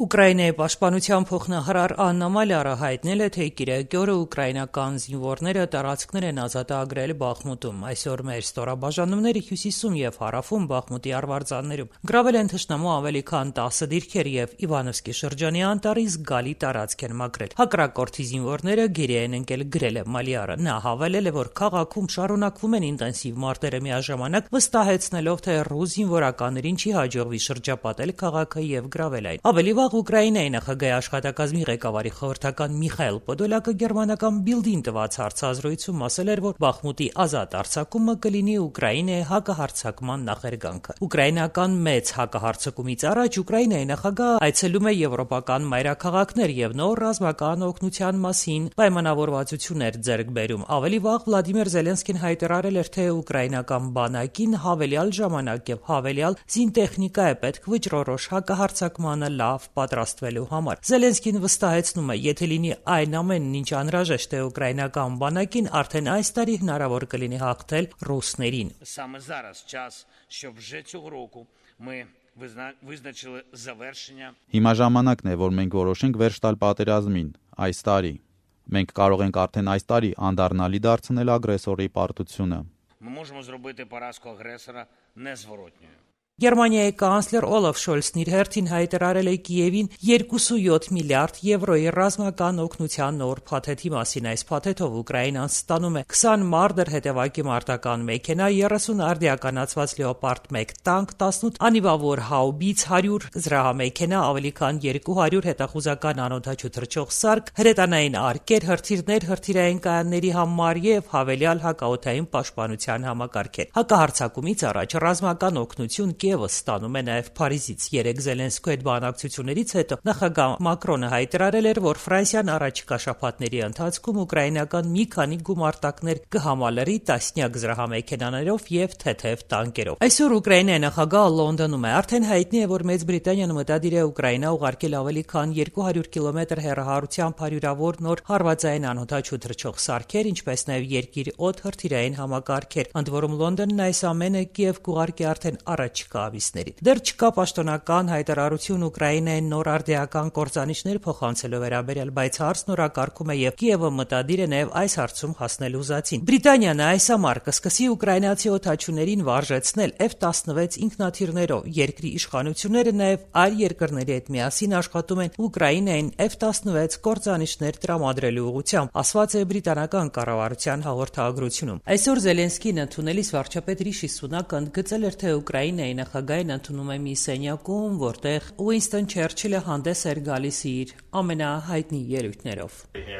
Ուկրաինայի պաշտպանության փոխնախարար Աննա Մալյարը հայտնել է, թե կիրակի օրը ուկրաինական զինվորները տարածքներ են ազատագրել Բախմուտում։ Այսօր մեր ստորաբաժանումները հյուսիսում եւ հարավում Բախմուտի արվարձաններում գրավել են թշնամու ավելի քան 10 դիրքեր եւ Իվանովսկի շրջանի անտառի զգալի տարածք են մաքրել։ Հակառակորդի զինվորները գերի են ընկել, գրել է Մալյարը։ Նա հավելել է, որ քաղաքում շարունակվում են ինտենսիվ մարտերը, միաժամանակ վստահեցնելով, թե ռուս զինվորականներին չի հաջողվի շրջապատել քաղաքը եւ գրավել այն։ Ավելի վաղ Ուկրաինայի նախագահի աշխատակազմի ղեկավարի խորհրդական Միխայել Պոդոլյակը գերմանական Բիլդին տված հարցազրույցում ասել էր, որ Բախմուտի ազատ արձակումը կլինի Ուկրաինայի հակահարձակման նախերգանքը։ Ուկրաինական մեծ հակահարձակումից առաջ Ուկրաինայի նախագահը այցելում է եվրոպական մայրաքաղաքներ եւ նոր ռազմական օգնության մասին պայմանավորվածություններ ձեռք բերում։ Ավելի վաղ Վլադիմիր Զելենսկին հայտարարել էր, թե ուկրաինական բանակին հավելյալ ժամանակ եւ հավելյալ զինտեխնիկա է պետք վճռորոշ հակահարձակմանը լավ պատրաստվելու համար։ Զելենսկին վստահեցնում է, եթե լինի այն ամենն, ինչ անհրաժեշտ է ուկրաինական բանակին, արդեն այս տարի հնարավոր կլինի հաղթել ռուսներին։ Саме зараз час, щоб вже цього року ми визначили завершення. Հիմա ժամանակն է, որ մենք որոշենք վերջ տալ պատերազմին այս տարի։ Մենք կարող ենք արդեն այս տարի անդառնալի դարձնել ագրեսորի պարտությունը։ Ми можемо зробити поразку агресора незворотньою. Գերմանիայի կանցլեր Օլաֆ Շոլցն իր հերթին հայտարարել է Կիևին 2.7 միլիարդ եվրոյի ռազմական օգնության նոր փաթեթի մասին։ Այս փաթեթով Ուկրաինան ստանում է 20 մարդեր հետևակի մարտական մեքենա, 30 արդիականացված լեոպարդ 1 տանկ, 18 անիվավոր հաուբից, 100 զրահամեքենա, ավելի քան 200 հետախուզական անօդաչու թռչող սարք, հրետանային արկեր, հրթիռներ, հրթիռային կայանների համար եւ հավելյալ հակաօդային պաշտպանության համակարգեր։ Հակահարձակումից առաջ ռազմական օգնություն Կիևը ստանում է նաև Փարիզից։ Երեք Զելենսկու հետ բանակցություններից հետո նախագահ Մակրոնը հայտարարել էր, որ Ֆրանսիան առաջիկա շաբաթների ընթացքում ուկրաինական մի քանի գումարտակներ կհամալրի տասնյակ զրահամեքենաներով եւ թեթև տանկերով։ Այսօր Ուկրաինայի նախագահը Լոնդոնում է։ Արդեն հայտնի է, որ Մեծ Բրիտանիան մտադիր է Ուկրաինա ուղարկել ավելի քան 200 կիլոմետր հեռահարությամբ հարյուրավոր նոր հարվածային անօդաչու թռչող սարքեր, ինչպես նաև երկիր օդ հրթիռային համակարգեր։ Ընդ որում Լոնդոնն այս ամենը Կիև կուղարկի արդեն առաջ ամիսներին։ Դեռ չկա պաշտոնական հայտարարություն Ուկրաինային նոր արդիական կործանիչներ փոխանցելու վերաբերյալ, բայց հարցն օրակարգում է եւ Կիևը մտադիր է նաեւ այս հարցում հասնել ուզածին։ Բրիտանիան այս ամառ կսկսի ուկրաինացի օդաչուներին վարժեցնել F-16 ինքնաթիռներով։ Երկրի իշխանությունները նաեւ այլ երկրների հետ միասին աշխատում են Ուկրաինային F-16 կործանիչներ տրամադրելու ուղղությամբ, ասված է բրիտանական կառավարության հաղորդագրությունում։ Այսօր Զելենսկին ընդունելիս վարչապետ Ռիշի Սունակը ընդգծել էր, թե Ուկրաինայի նախագահին ընդունում է մի սենյակում, որտեղ Ուինստոն Չերչիլը հանդես էր գալիս իր ամենահայտնի ելույթներով։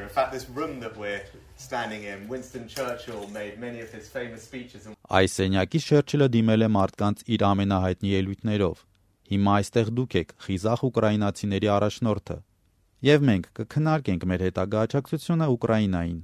Այս սենյակից Չերչիլը դիմել է մարդկանց իր ամենահայտնի ելույթներով։ Հիմա այստեղ դուք եք, խիզախ ուկրաինացիների առաջնորդը, եւ մենք կքննարկենք մեր հետագա աջակցությունը Ուկրաինային։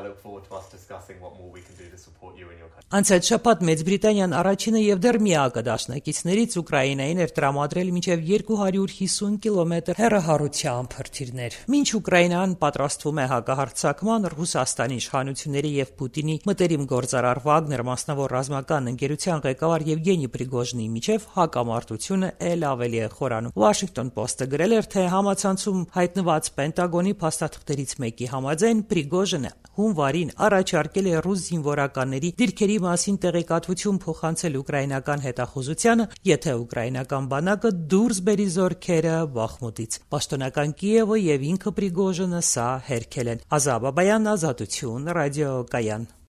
Անցած շաբաթ Մեծ Բրիտանիան առաջինը եւ դեռ միակը դաշնակիցներից Ուկրաինային էր տրամադրել մինչեւ 250 կիլոմետր հեռահարությամբ հրթիռներ։ Մինչ Ուկրաինան պատրաստվում է հակահարձակման, Ռուսաստանի իշխանությունների եւ Պուտինի մտերիմ գործարար Վագներ մասնավոր ռազմական ընկերության ղեկավար Եվգենի Պրիգոժնի միջև հակամարտությունը ել ավելի է խորանում։ Washington Post-ը գրել էր, թե համացանցում հայտնված Պենտագոնի փաստաթղթերից մեկի համաձայն Պրիգոժինը հունվարին առաջարկել է ռուս զինվորականների դիրքերի մասին տեղեկատվություն փոխանցել ուկրաինական հետախուզությանը, եթե ուկրաինական բանակը դուրս բերի զորքերը Բախմուտից։ Պաշտոնական Կիևը եւ ինքը Պրիգոժինը սա հերքել են։ Ազատ Բաբայան, Ազատություն, ռադիոկայան։